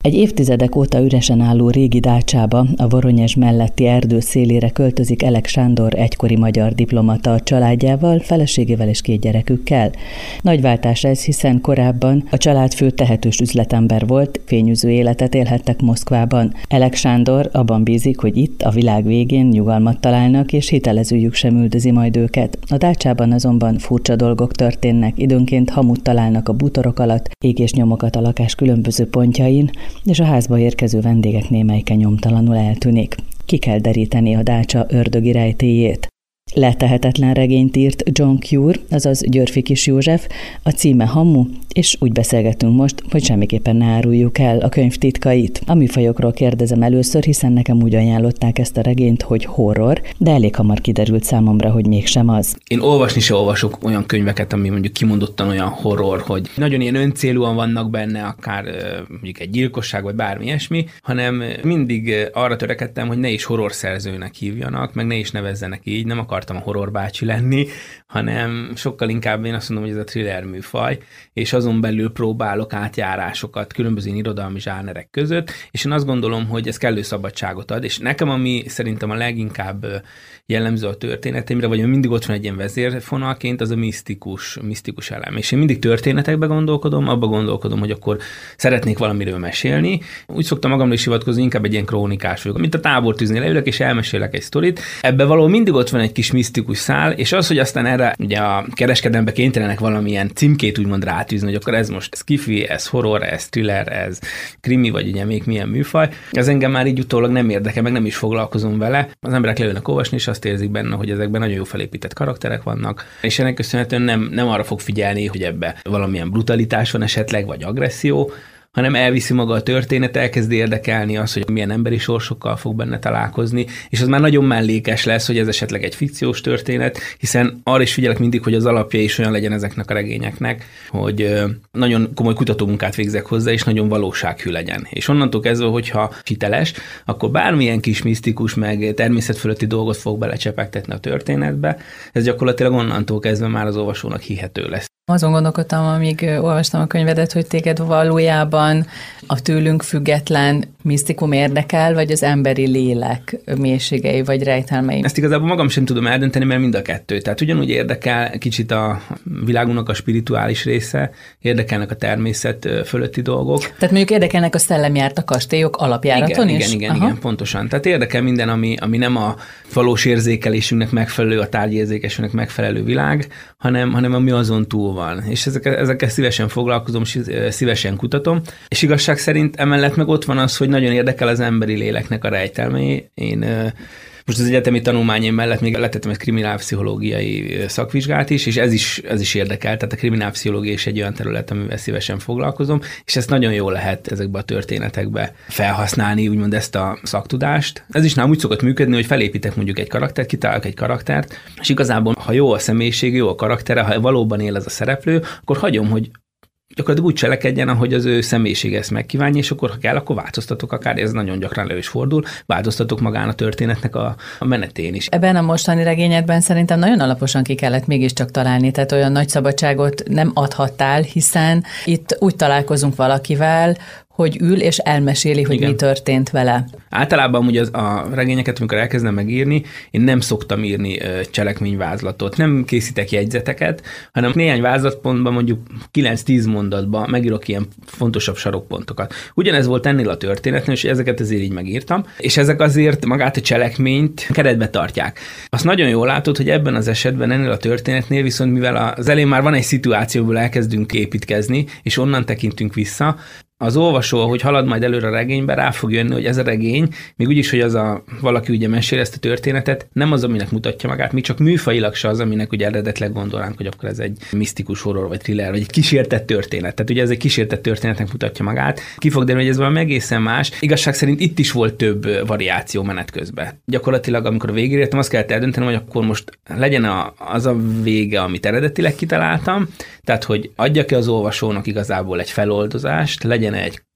Egy évtizedek óta üresen álló régi dácsába, a Voronyezs melletti erdő szélére költözik Elek Sándor egykori magyar diplomata a családjával, feleségével és 2 gyerekükkel. Nagy váltás ez, hiszen korábban a család fő tehetős üzletember volt, fényűző életet élhettek Moszkvában. Elek Sándor abban bízik, hogy itt, a világ végén nyugalmat találnak, és hitelezőjük sem üldözi majd őket. A dácsában azonban furcsa dolgok történnek, időnként hamut találnak a bútorok alatt, égésnyomokat a lakás különböző pontjain, és a házba érkező vendégek némelyike nyomtalanul eltűnik. Ki kell deríteni a dácsa ördögi rejtélyét. Letehetetlen regényt írt John Cure, azaz Györffy Kis József, a címe Hamu, és úgy beszélgetünk most, hogy semmiképpen ne áruljuk el a könyv titkait. A műfajokról kérdezem először, hiszen nekem úgy ajánlották ezt a regényt, hogy horror, de elég hamar kiderült számomra, hogy mégsem az. Én olvasni se olvasok olyan könyveket, ami mondjuk kimondottan olyan horror, hogy nagyon ilyen öncélúan vannak benne, akár mondjuk egy gyilkosság, vagy bármi ilyesmi, hanem mindig arra törekedtem, hogy ne is horror szerzőnek hívjanak, meg ne is nevezzenek így, nem akartam a horror bácsi lenni, hanem sokkal inkább én azt mondom, hogy ez a thriller műfaj, és azon belül próbálok átjárásokat különböző irodalmi zsánerek között, és én azt gondolom, hogy ez kellő szabadságot ad, és nekem, ami szerintem a leginkább jellemző a történetemre, vagy mindig ott van egy ilyen vezérfonalként, az a misztikus elem. És én mindig történetekbe gondolkodom, abba gondolkodom, hogy akkor szeretnék valamiről mesélni. Úgy szoktam magamra is hivatkozni, inkább egy ilyen krónikás vagyok, mint a tábortűznél leülök, és elmesélek egy sztorit. Ebbe valahol mindig ott van egy kis misztikus szál, és az, hogy aztán erre ugye a kereskedelembe kénytelenek valamilyen címkét úgymond rátűzni, hogy akkor ez most sci-fi, ez horror, ez thriller, ez krimi, vagy ugye még milyen műfaj. Ez engem már így utólag nem érdekel, meg nem is foglalkozom vele. Az emberek leülnek olvasni, és azt érzik benne, hogy ezekben nagyon jó felépített karakterek vannak, és ennek köszönhetően nem arra fog figyelni, hogy ebbe valamilyen brutalitás van esetleg, vagy agresszió, hanem elviszi maga a történet, elkezdi érdekelni az, hogy milyen emberi sorsokkal fog benne találkozni, és az már nagyon mellékes lesz, hogy ez esetleg egy fikciós történet, hiszen arra is figyelek mindig, hogy az alapja is olyan legyen ezeknek a regényeknek, hogy nagyon komoly kutatómunkát végzek hozzá, és nagyon valósághű legyen. És onnantól kezdve, hogyha hiteles, akkor bármilyen kis misztikus, meg természetfölötti dolgot fog belecsepegtetni a történetbe, ez gyakorlatilag onnantól kezdve már az olvasónak hihető lesz. Azon gondolkodtam, amíg olvastam a könyvedet, hogy téged valójában a tőlünk független misztikum érdekel, vagy az emberi lélek mélységei, vagy rejtelmei. Ezt igazából magam sem tudom eldönteni, mert mind a kettő. Tehát ugyanúgy érdekel kicsit a világunknak a spirituális része, érdekelnek a természet fölötti dolgok. Tehát mondjuk érdekelnek a szellemjárt a kastélyok alapjáraton is? Igen, pontosan. Tehát érdekel minden, ami nem a valós érzékelésünknek megfelelő, a tárgyérzékesünknek megfelelő világ, hanem ami azon túl van. És ezekkel szívesen foglalkozom, szívesen kutatom. És igazság szerint emellett meg ott van az, hogy nagyon érdekel az emberi léleknek a rejtelmei. Én most az egyetemi tanulmányaim mellett még letettem egy kriminálpszichológiai szakvizsgát is, és ez is érdekel, tehát a kriminálpszichológia is egy olyan terület, amivel szívesen foglalkozom, és ezt nagyon jól lehet ezekbe a történetekbe felhasználni, úgymond ezt a szaktudást. Ez is nálam úgy szokott működni, hogy felépítek mondjuk egy karaktert, kitalálok egy karaktert, és igazából, ha jó a személyiség, jó a karaktere, ha valóban él ez a szereplő, akkor hagyom, hogy gyakorlatilag úgy cselekedjen, ahogy az ő személyisége ezt megkívánja, és akkor, ha kell, akkor változtatok akár, ez nagyon gyakran elő is fordul, változtatok magán a történetnek a menetén is. Ebben a mostani regényedben szerintem nagyon alaposan ki kellett mégiscsak találni, tehát olyan nagy szabadságot nem adhattál, hiszen itt úgy találkozunk valakivel, hogy ül és elmeséli, hogy igen, mi történt vele. Általában ugye a regényeket, amikor elkezdem megírni, én nem szoktam írni cselekményvázlatot, nem készítek jegyzeteket, hanem néhány vázlatpontban, mondjuk 9-10 mondatban megírok ilyen fontosabb sarokpontokat. Ugyanez volt ennél a történetnél, és ezeket azért így megírtam, és ezek azért magát a cselekményt keretbe tartják. Azt nagyon jól látod, hogy ebben az esetben ennél a történetnél viszont mivel az elején már van egy szituációból elkezdünk építkezni, és onnan tekintünk vissza, az olvasó, ahogy halad majd előre a regénybe, rá fog jönni, hogy ez a regény, még úgyis, hogy valaki ugye mesél ezt a történetet, nem az, aminek mutatja magát, mi csak műfajilag se az, aminek ugye eredetileg gondolnánk, hogy akkor ez egy misztikus horror, vagy thriller, vagy egy kísértett történet. Tehát ugye ez egy kísértett történetnek mutatja magát. Ki fog derülni, hogy ez valami egészen más. Igazság szerint itt is volt több variáció menet közben. Gyakorlatilag, amikor a végére értem, azt kellett eldöntenem, hogy akkor most legyen az a vége, amit eredetileg kitaláltam, tehát hogy adjak-e az olvasónak igazából egy feloldozást, legyen egy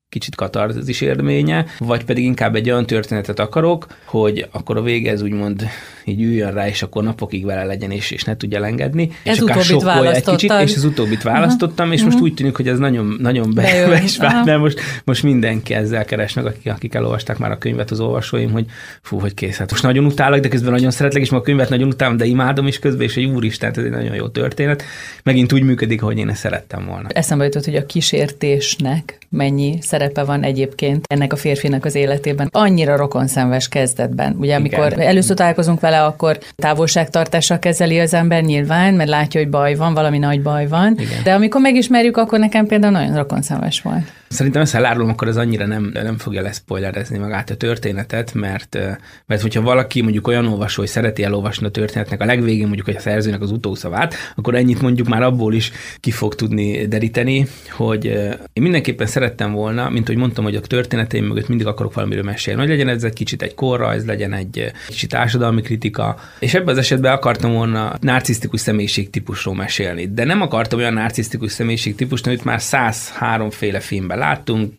kicsit katarzis élménye, vagy pedig inkább egy olyan történetet akarok, hogy akkor a vége ez úgymond így üljön rá, és akkor napokig vele legyen, és ne tudja elengedni. Ez és akár sokkolja egy kicsit, és az utóbbit választottam, és most úgy tűnik, hogy ez nagyon be is vált, mert most mindenki ezzel keresnek, akik elolvasták már a könyvet, az olvasóim, hogy fú, hogy kész. Hát most nagyon utálok, de közben nagyon szeretlek, és a könyvet nagyon utálom, de imádom is közben, és hogy úristen, ez egy nagyon jó történet. Megint úgy működik, ahogy én ezt szerettem volna. Eszembe jutott, hogy a kísértésnek mennyi szerepe van egyébként ennek a férfinak az életében. Annyira rokonszenves kezdetben. Ugye amikor először találkozunk vele, akkor távolságtartással kezeli az ember nyilván, mert látja, hogy baj van, valami nagy baj van. Igen. De amikor megismerjük, akkor nekem például nagyon rokonszenves volt. Szerintem ezt elárulom, akkor ez annyira nem fogja leszpoilerezni magát a történetet, mert hogyha valaki mondjuk olyan olvasó, hogy szereti elolvasni a történetnek a legvégén mondjuk, hogy a szerzőnek az utószavát, akkor ennyit mondjuk már abból is ki fog tudni deríteni, hogy én mindenképpen szerettem volna, mint hogy mondtam, hogy a történeteim mögött mindig akarok valamiről mesélni, hogy legyen ez egy kicsit egy korrajz, legyen egy kicsit társadalmi kritika, és ebben az esetben akartam volna narcisztikus személyiségtípusról mesélni, de nem akartam olyan narcisztikus személyiségtípust, amit már 103 féle filmben láttunk,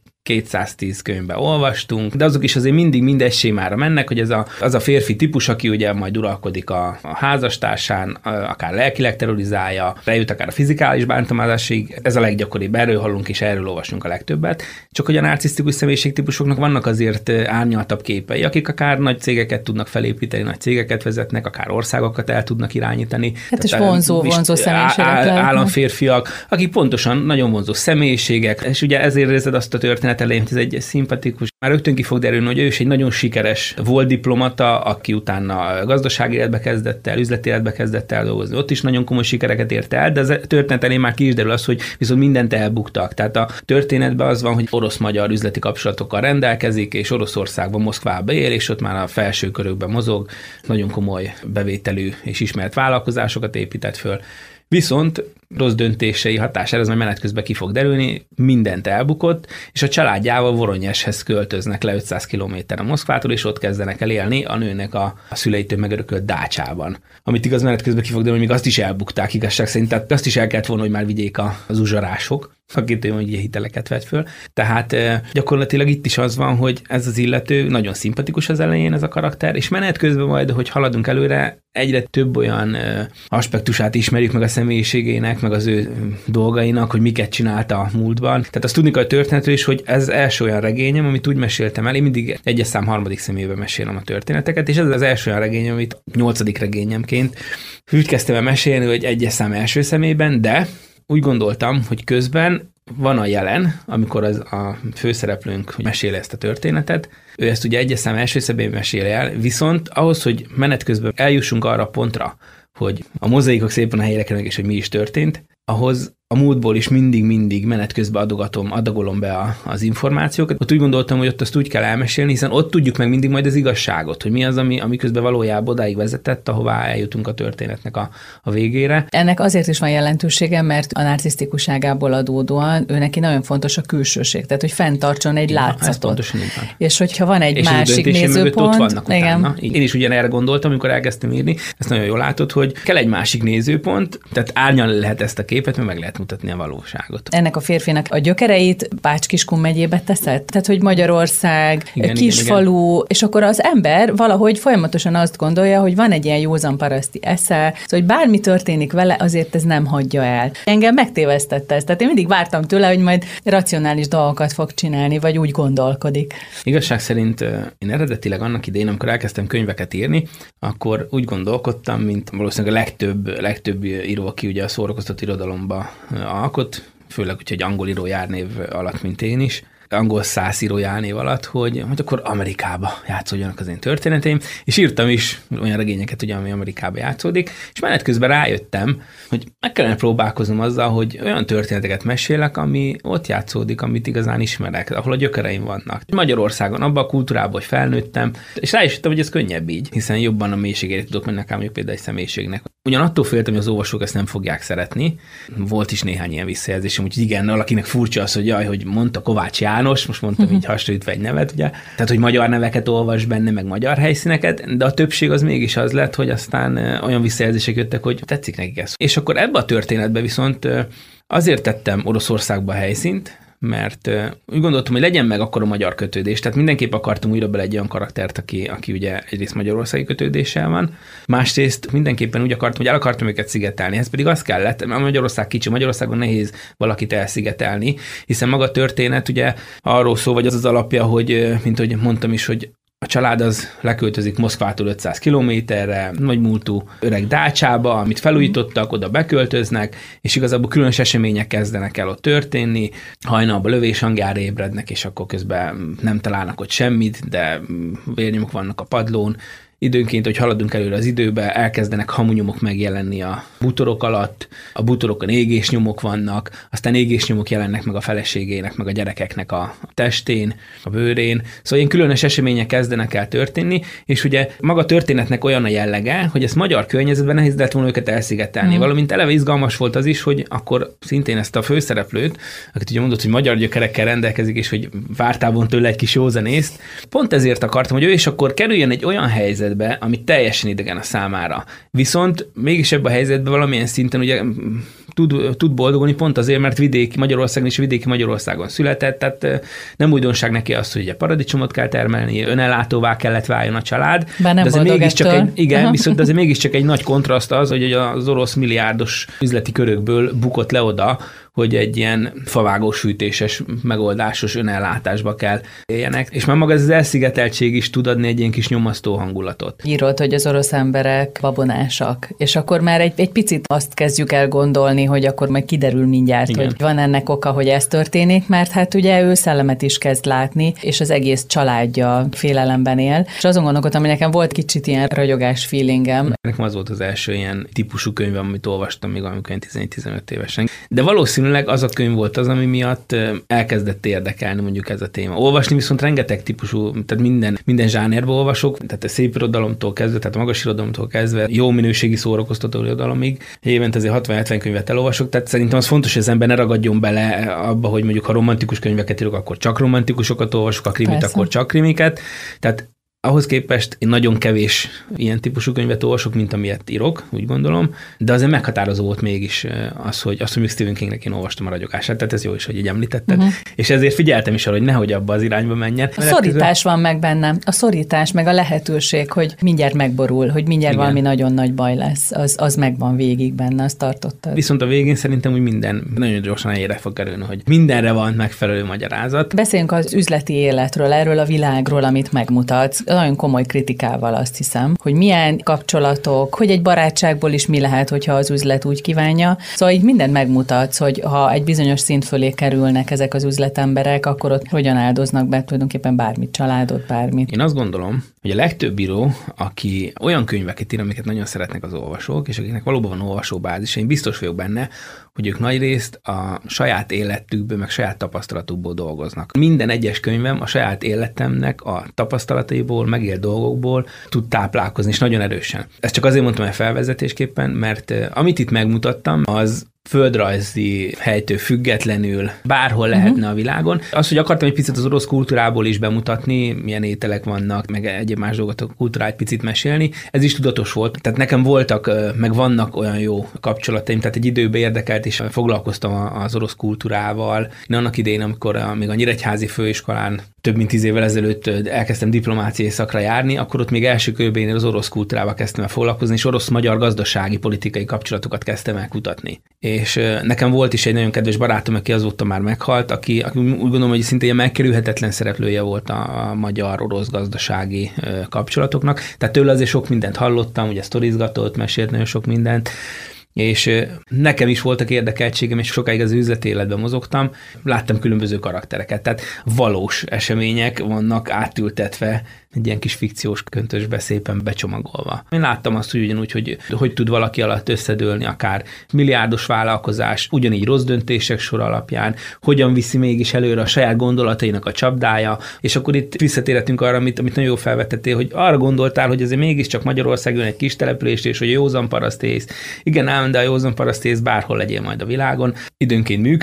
210 könyvben olvastunk, de azok is azért mindig mindegy sémára mennek, hogy ez az a férfi típus, aki ugye majd uralkodik a házastársán, akár lelkileg terrorizálja, bejut akár a fizikális bántalmazásig, ez a leggyakoribb, erről hallunk és erről olvasunk a legtöbbet. Csak hogy a narcisztikus személyiségtípusoknak vannak azért árnyaltabb képei, akik akár nagy cégeket tudnak felépíteni, nagy cégeket vezetnek, akár országokat el tudnak irányítani. Hát és vonzó személyiségek. Államférfiak, akik pontosan nagyon vonzó személyiségek, és ugye ezért érzed azt a történet elején, ez egy szimpatikus. Már rögtön ki fog derülni, hogy ő is egy nagyon sikeres volt diplomata, aki utána gazdasági életbe kezdett el, üzleti életbe kezdett el dolgozni. Ott is nagyon komoly sikereket ért el, de az történet elején már ki is derül az, hogy viszont mindent elbuktak. Tehát a történetben az van, hogy orosz-magyar üzleti kapcsolatokkal rendelkezik, és Oroszországban, Moszkvába él, és ott már a felső körökben mozog, nagyon komoly bevételű és ismert vállalkozásokat épített föl. Viszont rossz döntései hatására, ez majd menet közben ki fog derülni, mindent elbukott, és a családjával Voronyezshez költöznek le 500 kilométerre Moszkvától, és ott kezdenek el élni a nőnek a szüleitől megörökölt dácsában. Amit igaz menet közben ki fog derülni, még azt is elbukták igazság szerint, tehát azt is el kellett volna, hogy már vigyék az uzsorások, akitől mondjuk hiteleket vett föl. Tehát gyakorlatilag itt is az van, hogy ez az illető nagyon szimpatikus az elején, ez a karakter, és menet közben majd, hogy haladunk előre, egyre több olyan aspektusát ismerjük meg a személyiségének, meg az ő dolgainak, hogy miket csinálta a múltban. Tehát azt tudni kell a történetről is, hogy ez első olyan regényem, amit úgy meséltem el, én mindig egyes szám harmadik személyben mesélem a történeteket, és ez az első olyan regényem, amit 8. regényemként úgy kezdtem el mesélni, hogy egyes szám első személyben, de úgy gondoltam, hogy közben van a jelen, amikor az a főszereplőnk meséli ezt a történetet, ő ezt ugye egyes szám első személyben meséli el, viszont ahhoz, hogy menet közben eljussunk arra a pontra, hogy a mozaikok szépen a helyére kerülnek, és hogy mi is történt, ahhoz a múltból is mindig menet közben adagolom be az információkat. Ott úgy gondoltam, hogy ott azt úgy kell elmesélni, hiszen ott tudjuk meg mindig majd az igazságot, hogy mi az, ami közben valójában odáig vezetett, ahová eljutunk a történetnek a végére. Ennek azért is van jelentősége, mert a narcisztikusságából adódóan ő neki nagyon fontos a külsőség, tehát hogy fenntartson egy látszatot. És hogyha van egy másik nézőpont, ott vannak utána. Én is ugyanerre gondoltam, amikor elkezdtem írni, ezt nagyon jól látod, hogy kell egy másik nézőpont, tehát árnyalni lehet ezt a képet, mert meg lehet mutatni a valóságot. Ennek a férfinak a gyökereit Bács-Kiskun megyébe teszed? Tehát, hogy Magyarország, kisfalu, és akkor az ember valahogy folyamatosan azt gondolja, hogy van egy ilyen józan paraszti esze, szóval, hogy bármi történik vele, azért ez nem hagyja el. Engem megtévesztette ez. Tehát én mindig vártam tőle, hogy majd racionális dolgokat fog csinálni, vagy úgy gondolkodik. Igazság szerint én eredetileg annak idején, amikor elkezdtem könyveket írni, akkor úgy gondolkodtam, mint valószínűleg a legtöbb író, aki ugye a szórakoztató irodalomba alkot, főleg úgy, hogy angol író járnév alatt, mint én is, angol száz író járnév alatt, hogy akkor Amerikába játszódjanak az én történeteim, és írtam is olyan regényeket, ugye, ami Amerikába játszódik, és menet közben rájöttem, hogy meg kellene próbálkoznom azzal, hogy olyan történeteket mesélek, ami ott játszódik, amit igazán ismerek, ahol a gyökereim vannak. Magyarországon, abban a kultúrában, hogy felnőttem, és rá is jöttem, hogy ez könnyebb így, hiszen jobban a mélységére tudok menni, akár mondjuk például egy személyiségnek. Ugyan attól féltem, hogy az olvasók ezt nem fogják szeretni. Volt is néhány ilyen visszajelzésem, úgyhogy igen, valakinek furcsa az, hogy jaj, hogy mondta Kovács János, most mondtam így hasonlítva egy nevet, ugye? Tehát, hogy magyar neveket olvas benne, meg magyar helyszíneket, de a többség az mégis az lett, hogy aztán olyan visszajelzések jöttek, hogy tetszik nekik ez. És akkor ebbe a történetbe viszont azért tettem Oroszországba a helyszínt, mert úgy gondoltam, hogy legyen meg akkor a magyar kötődés, tehát mindenképp akartam újra bele egy olyan karaktert, aki ugye egyrészt magyarországi kötődéssel van, másrészt mindenképpen úgy akartam, hogy el akartam őket szigetelni, ez pedig az kellett, mert Magyarország kicsi, Magyarországon nehéz valakit elszigetelni, hiszen maga a történet ugye arról szól, vagy az az alapja, hogy, mint ahogy mondtam is, hogy a család az leköltözik Moszkvától 500 kilométerre, nagymúltú öreg dácsába, amit felújítottak, oda beköltöznek, és igazából különös események kezdenek el ott történni, hajnalban lövés hangjára ébrednek, és akkor közben nem találnak ott semmit, de vérnyomok vannak a padlón. Időnként, hogy haladunk előre az időbe, elkezdenek hamunyomok megjelenni a bútorok alatt, a bútorokon égésnyomok vannak, aztán égésnyomok jelennek meg a feleségének, meg a gyerekeknek a testén, a bőrén. Szóval ilyen különös események kezdenek el történni, és ugye maga a történetnek olyan a jellege, hogy ezt magyar környezetben nehéz lett volna őket elszigetelni. Valamint eleve izgalmas volt az is, hogy akkor szintén ezt a főszereplőt, akit ugye mondott, hogy magyar gyökerekkel rendelkezik, és hogy vártál tőle egy kis józanészt, pont ezért akartam, hogy ő is akkor kerüljön egy olyan helyzetbe, ami teljesen idegen a számára. Viszont mégis ebben a helyzetben valamilyen szinten ugye tud boldogulni pont azért, mert Magyarországon és vidéki Magyarországon született, tehát nem újdonság neki az, hogy ugye paradicsomot kell termelni, önellátóvá kellett váljon a család. Bár nem de boldog viszont azért mégiscsak egy nagy kontraszt az, hogy az orosz milliárdos üzleti körökből bukott le oda, hogy egy ilyen favágósűtéses, megoldásos önellátásba kell éljenek. És már maga ez az elszigeteltség is tud adni egy ilyen kis nyomasztó hangulatot. Írod, hogy az orosz emberek babonásak, és akkor már egy picit azt kezdjük el gondolni, hogy akkor majd kiderül mindjárt, igen, hogy van ennek oka, hogy ez történik, mert hát ugye ő szellemet is kezd látni, és az egész családja félelemben él. És azon gondolkodtam, hogy nekem volt kicsit ilyen ragyogás feelingem. Nekem az volt az első ilyen típusú könyvem, amit olvastam még amikor 14-15 évesen. De valószínűleg az a könyv volt az, ami miatt elkezdett érdekelni mondjuk ez a téma. Olvasni viszont rengeteg típusú, tehát minden zsánerba olvasok, tehát a szép irodalomtól kezdve, tehát a magas irodalomtól kezdve, jó minőségi szórakoztató irodalomig. Évente azért 60-70 könyvet elolvasok, tehát szerintem az fontos, hogy az ember ne ragadjon bele abba, hogy mondjuk ha romantikus könyveket írok, akkor csak romantikusokat olvasok, a krimit, akkor csak krimiket. Tehát ahhoz képest én nagyon kevés ilyen típusú könyvet olvasok, mint amilyet írok, úgy gondolom, de azért meghatározó volt mégis az, hogy még Stephen Kingnek én olvastam a ragyogását, tehát ez jó is, hogy így említetted, és ezért figyeltem is arra, hogy nehogy abba az irányba menjen. A szorítás van meg bennem, a szorítás, meg a lehetőség, hogy mindjárt megborul, hogy mindjárt igen, valami nagyon nagy baj lesz, az megvan végig benne, azt tartottad. Viszont a végén szerintem úgy minden nagyon gyorsan helyére fog kerülni, hogy mindenre van megfelelő magyarázat. Beszéljünk az üzleti életről, erről a világról, amit megmutatsz. Nagyon komoly kritikával azt hiszem, hogy milyen kapcsolatok, hogy egy barátságból is mi lehet, hogyha az üzlet úgy kívánja. Szóval így mindent megmutatsz, hogy ha egy bizonyos szint fölé kerülnek ezek az üzletemberek, akkor ott hogyan áldoznak be tulajdonképpen bármit, családot, bármit. Én azt gondolom, hogy a legtöbb író, aki olyan könyveket ír, amiket nagyon szeretnek az olvasók, és akiknek valóban van olvasóbázis, én biztos vagyok benne, hogy ők nagyrészt a saját életükből, meg saját tapasztalatukból dolgoznak. Minden egyes könyvem a saját életemnek a tapasztalataiból, megélt dolgokból tud táplálkozni, és nagyon erősen. Ezt csak azért mondtam el felvezetésképpen, mert amit itt megmutattam, az földrajzi helytől függetlenül bárhol lehetne a világon. Az, hogy akartam egy picit az orosz kultúrából is bemutatni, milyen ételek vannak, meg egyéb más dolgot a kultúrát picit mesélni, ez is tudatos volt. Tehát nekem voltak, meg vannak olyan jó kapcsolataim, tehát egy időben érdekelt, és foglalkoztam az orosz kultúrával. Én annak idején, amikor még a Nyíregyházi főiskolán több mint 10 évvel ezelőtt elkezdtem diplomáciai szakra járni, akkor ott még első körben én az orosz kultúrával kezdtem el foglalkozni, és orosz-magyar gazdasági, politikai kapcsolatokat kezdtem el kutatni. És nekem volt is egy nagyon kedves barátom, aki azóta már meghalt, aki úgy gondolom, hogy szinte ilyen megkerülhetetlen szereplője volt a magyar-orosz gazdasági kapcsolatoknak. Tehát tőle azért sok mindent hallottam, ugye sztorizgatott, mesélt nagyon sok mindent, és nekem is voltak érdekeltségem, és sokáig az üzleti életben mozogtam, láttam különböző karaktereket, tehát valós események vannak átültetve egy ilyen kis fikciós köntösbe szépen becsomagolva. Én láttam azt, hogy ugyanúgy, hogy tud valaki alatt összedőlni akár milliárdos vállalkozás, ugyanígy rossz döntések sor alapján, hogyan viszi mégis előre a saját gondolatainak a csapdája, és akkor itt visszatérhetünk arra, amit nagyon jól felvetettél, hogy arra gondoltál, hogy azért mégiscsak Magyarországon egy kis település, és hogy a józan parasztész. Igen, ám, de a józan parasztész bárhol legyél majd a világon. Időnként működik,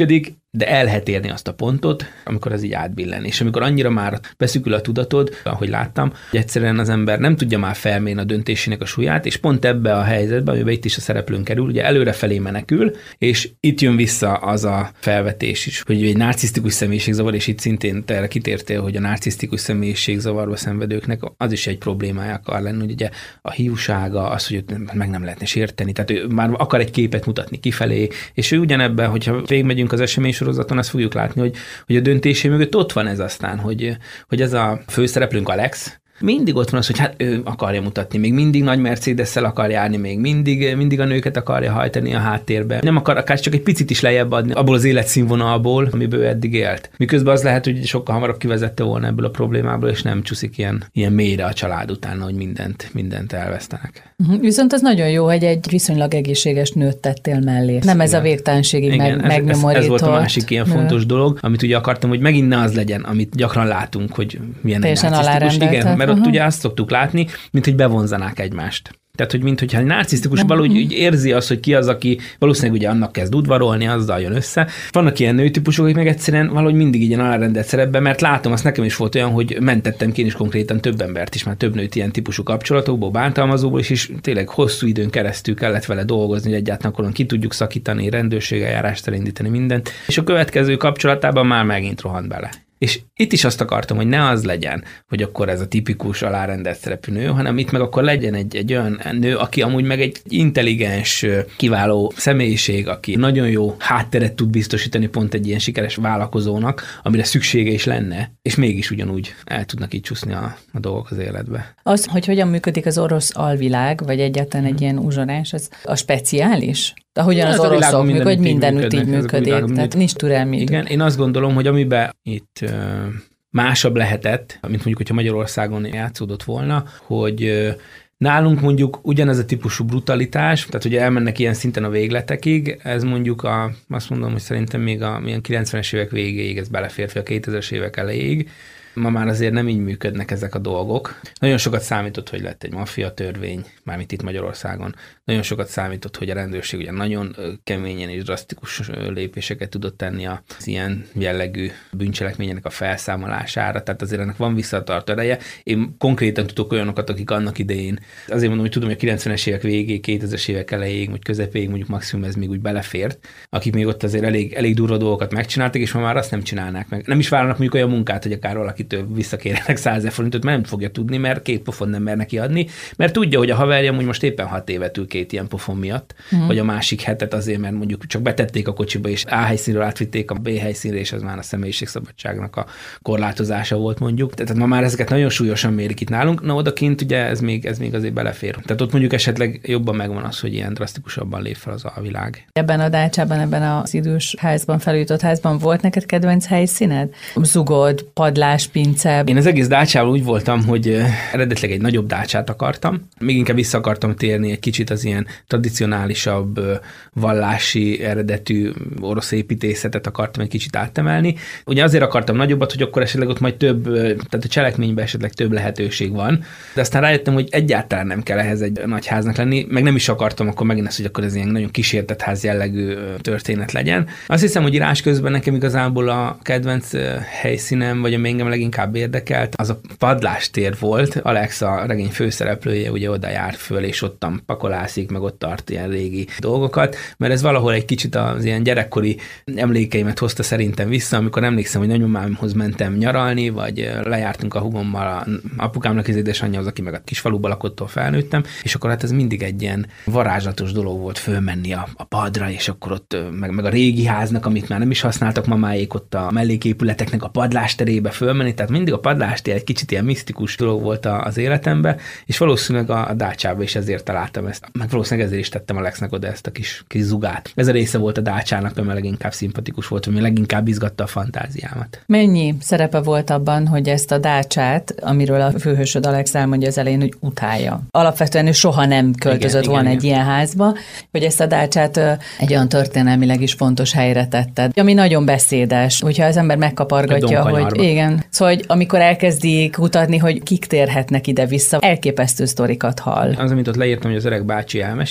de el lehet érni azt a pontot, amikor ez így átbillen. És amikor annyira már beszűkül a tudatod, ahogy láttam, hogy egyszerűen az ember nem tudja már felmérni a döntésének a súlyát, és pont ebbe a helyzetbe, amiben itt is a szereplőn kerül, ugye előrefelé menekül, és itt jön vissza az a felvetés is, hogy egy narcisztikus személyiségzavar, és itt szintén te erre kitértél, hogy a narcisztikus személyiségzavarba szenvedőknek az is egy problémája akar lenni, hogy ugye a hiúsága, az, hogy meg nem lehetne sérteni, tehát ő már akar egy képet mutatni kifelé, és ő ugyanebben, hogyha végigmegyünk az eseménysorozaton, azt fogjuk látni, hogy a döntésé mögött ott van ez aztán, hogy ez a főszereplőnk Alex, mindig ott van az, hogy hát ő akarja mutatni, még mindig nagy Mercedes-szel akar járni, még mindig a nőket akarja hajtani a háttérbe. Nem akar akár csak egy picit is lejjebb adni abból az életszínvonalból, amiből ő eddig élt. Miközben az lehet, hogy sokkal hamarabb kivezette volna ebből a problémából, és nem csúszik ilyen mélyre a család utána, hogy mindent elvesztenek. Viszont az nagyon jó, hogy egy viszonylag egészséges nőt tettél mellé. Nem ez a végtelenségig megnyomorított. Ez volt a másik ilyen fontos dolog, amit ugye akartam, hogy megint ne az legyen, amit gyakran látunk, hogy milyen egy narcisztikus. Igen, mert ott ugye azt szoktuk látni, mint hogy bevonzanák egymást. Tehát, hogy mintha egy narcisztikus valahogy érzi azt, hogy ki az, aki valószínűleg ugye annak kezd udvarolni, azzal jön össze. Vannak ilyen nőtípusok, akik meg egyszerűen valahogy mindig ilyen alárendelt szerepben, mert látom, azt nekem is volt olyan, hogy mentettem ki én is konkrétan több embert is, már több nőt ilyen típusú kapcsolatokból, bántalmazóból is, és tényleg hosszú időn keresztül kellett vele dolgozni, hogy egyáltalán akkor ki tudjuk szakítani, rendőrségeljárást elindítani, mindent. És a következő kapcsolatában már megint rohant bele. És itt is azt akartam, hogy ne az legyen, hogy akkor ez a tipikus alárendelt szerepű nő, hanem itt meg akkor legyen egy olyan nő, aki amúgy meg egy intelligens, kiváló személyiség, aki nagyon jó hátteret tud biztosítani pont egy ilyen sikeres vállalkozónak, amire szüksége is lenne, és mégis ugyanúgy el tudnak így csúszni a dolgok az életbe. Az, hogy hogyan működik az orosz alvilág, vagy egyáltalán egy ilyen uzsorás, az a speciális? Ahogyan az oroszok működik, hogy mindenütt így működik, tehát nincs türelmi. Igen, én azt gondolom, hogy amiben itt másabb lehetett, mint mondjuk, hogyha Magyarországon játszódott volna, hogy nálunk mondjuk ugyanez a típusú brutalitás, tehát ugye elmennek ilyen szinten a végletekig, ez mondjuk azt mondom, hogy szerintem még a 90-es évek végéig ez beleférfi, a 2000-es évek elejéig. Ma már azért nem így működnek ezek a dolgok. Nagyon sokat számított, hogy lett egy maffia törvény, mármint itt Magyarországon. Nagyon sokat számított, hogy a rendőrség ugye nagyon keményen és drasztikus lépéseket tudott tenni az ilyen jellegű bűncselekménynek a felszámolására. Tehát azért ennek van visszatartó ereje. Én konkrétan tudok olyanokat, akik annak idején, azért mondom, hogy tudom, hogy a 90-es évek végéig, 2000-es évek elejéig, vagy közepéig mondjuk maximum ez még úgy belefért, akik még ott azért elég durva dolgokat megcsináltak, és ma már azt nem csinálnák meg. Nem is vállalnak mondjuk olyan munkát, hogy akár valakitől visszakérjenek 100 000 forintot, mert nem fogja tudni, mert 2 pofon nem mer neki adni, mert tudja, hogy a haverja úgy most éppen 6 évet ül 2 ilyen pofon miatt, vagy a másik hetet azért, mert mondjuk csak betették a kocsiba, és A helyszínről átvitték a B helyszínre, és az már a személyiségszabadságnak a korlátozása volt mondjuk. Tehát ma már ezeket nagyon súlyosan mérik itt nálunk, na odakint ugye ez még azért belefér. Tehát ott mondjuk esetleg jobban megvan az, hogy ilyen drasztikusabban lép fel az alvilág. Ebben a dácsában, ebben az idős házban, felújított házban volt neked kedvenc helyszíned? Zugod, padlás, pince. Én az egész dácsával úgy voltam, hogy eredetileg egy nagyobb dácsát akartam. Még inkább vissza akartam térni egy kicsit az ilyen tradicionálisabb, vallási eredetű orosz építészetet akartam egy kicsit áttemelni. Ugye azért akartam nagyobbat, hogy akkor esetleg ott majd több, tehát a cselekményben esetleg több lehetőség van. De aztán rájöttem, hogy egyáltalán nem kell ehhez egy nagy háznak lenni, meg nem is akartam akkor megint ezt, hogy akkor ez ilyen nagyon kísértett ház jellegű történet legyen. Azt hiszem, hogy írás közben nekem igazából a kedvenc helyszínem, vagy ami engem leginkább érdekelt, az a padlástér volt. Alex, a regény főszereplője, ugye oda jár föl, és ottan pakolászik, meg ott tart ilyen régi dolgokat, mert ez valahol egy kicsit az ilyen gyerekkori emlékeimet hozta szerintem vissza, amikor emlékszem, hogy nagymamámhoz mentem nyaralni, vagy lejártunk a hugommal, a apukámnak az édesanyjához, aki meg a kisfaluba lakottól felnőttem, és akkor hát ez mindig egy ilyen varázslatos dolog volt fölmenni a padra, és akkor ott meg a régi háznak, amit már nem is használtak mamáék, ott a melléképületeknek a padlásterébe fölmenni, tehát mindig a padlástér egy kicsit ilyen misztikus dolog volt az életemben, és valószínűleg a dácsába is ezért találtam ezt. Meg valószínűleg ezért is tettem Alexnek oda ezt a kis zugát. Ez a része volt a dácsának, ami leginkább szimpatikus volt, ami leginkább izgatta a fantáziámat. Mennyi szerepe volt abban, hogy ezt a dácsát, amiről a főhősöd Alex elmondja az elején, hogy utálja? Alapvetően ő soha nem költözött volna egy ilyen házba, hogy ezt a dácsát egy olyan történelmileg is fontos helyre tetted, ami nagyon beszédes, hogyha az ember megkapargatja, hogy igen. Szóval, hogy amikor elkezdi kutatni, hogy kik térhetnek ide-vissza, elképesztő sztorikat hall. Az, amit ott leírtam, hogy az öreg bácsi elmesél,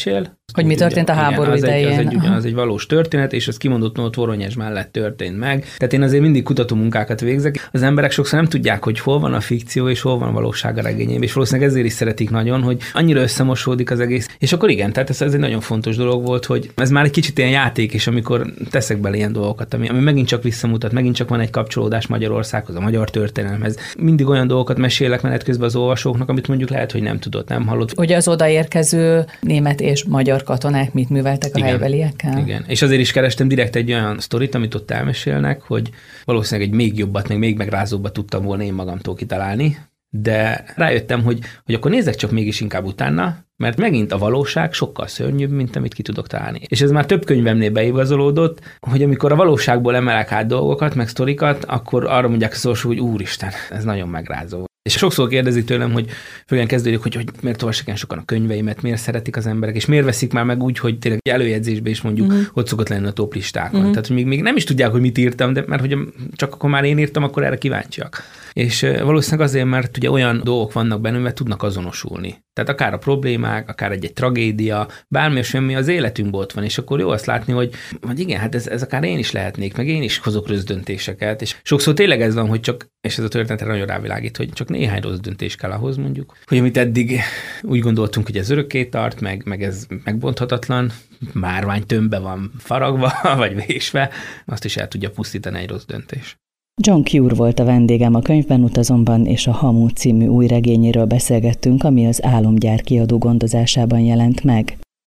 Hogy mi történt a háború idején. Az egy valós történet, és ez kimondottan ott Voronyezs mellett történt meg. Tehát én azért mindig kutató munkákat végzek. Az emberek sokszor nem tudják, hogy hol van a fikció, és hol van a valóság a regényében, és valószínűleg ezért is szeretik nagyon, hogy annyira összemosódik az egész. És akkor igen, tehát ez egy nagyon fontos dolog volt, hogy ez már egy kicsit ilyen játék is, amikor teszek bele ilyen dolgokat, ami megint csak visszamutat, megint csak van egy kapcsolódás Magyarországhoz, a magyar történelemhez. Mindig olyan dolgokat mesélek menet közben az olvasóknak, amit mondjuk lehet, hogy nem tudott, nem hallott. Ugye az odaérkező német és magyar katonák mit műveltek a helybeliekkel? Igen, és azért is kerestem direkt egy olyan sztorit, amit ott elmesélnek, hogy valószínűleg egy még jobbat, még megrázóbbat tudtam volna én magamtól kitalálni, de rájöttem, hogy akkor nézzek csak mégis inkább utána, mert megint a valóság sokkal szörnyűbb, mint amit ki tudok találni. És ez már több könyvemnél beigazolódott, hogy amikor a valóságból emelek át dolgokat, meg sztorikat, akkor arra mondják a szorosok, hogy úristen, ez nagyon megrázó. És sokszor kérdezik tőlem, hogy főleg kezdődik, hogy miért olvassák ilyen sokan a könyveimet, miért szeretik az emberek, és miért veszik már meg úgy, hogy tényleg előjegyzésbe is mondjuk ott szokott lenni a toplistákon. Tehát, hogy még nem is tudják, hogy mit írtam, de mert hogy csak akkor már én írtam, akkor erre kíváncsiak. És valószínűleg azért, mert ugye olyan dolgok vannak bennünk, mert tudnak azonosulni. Tehát akár a problémák, akár egy tragédia, bármi semmi az életünkben ott van, és akkor jó azt látni, hogy igen, hát ez akár én is lehetnék, meg én is hozok rossz döntéseket, és sokszor tényleg ez van, hogy csak, és ez a történetre nagyon rávilágít, hogy csak néhány rossz döntés kell ahhoz mondjuk, hogy amit eddig úgy gondoltunk, hogy ez örökké tart, meg ez megbonthatatlan, márványtömbbe van faragva, vagy vésve, azt is el tudja pusztítani egy rossz döntés. John Cure volt a vendégem a Könyvben utazomban, és a Hamu című új regényéről beszélgettünk, ami az Álomgyár kiadó gondozásában jelent meg.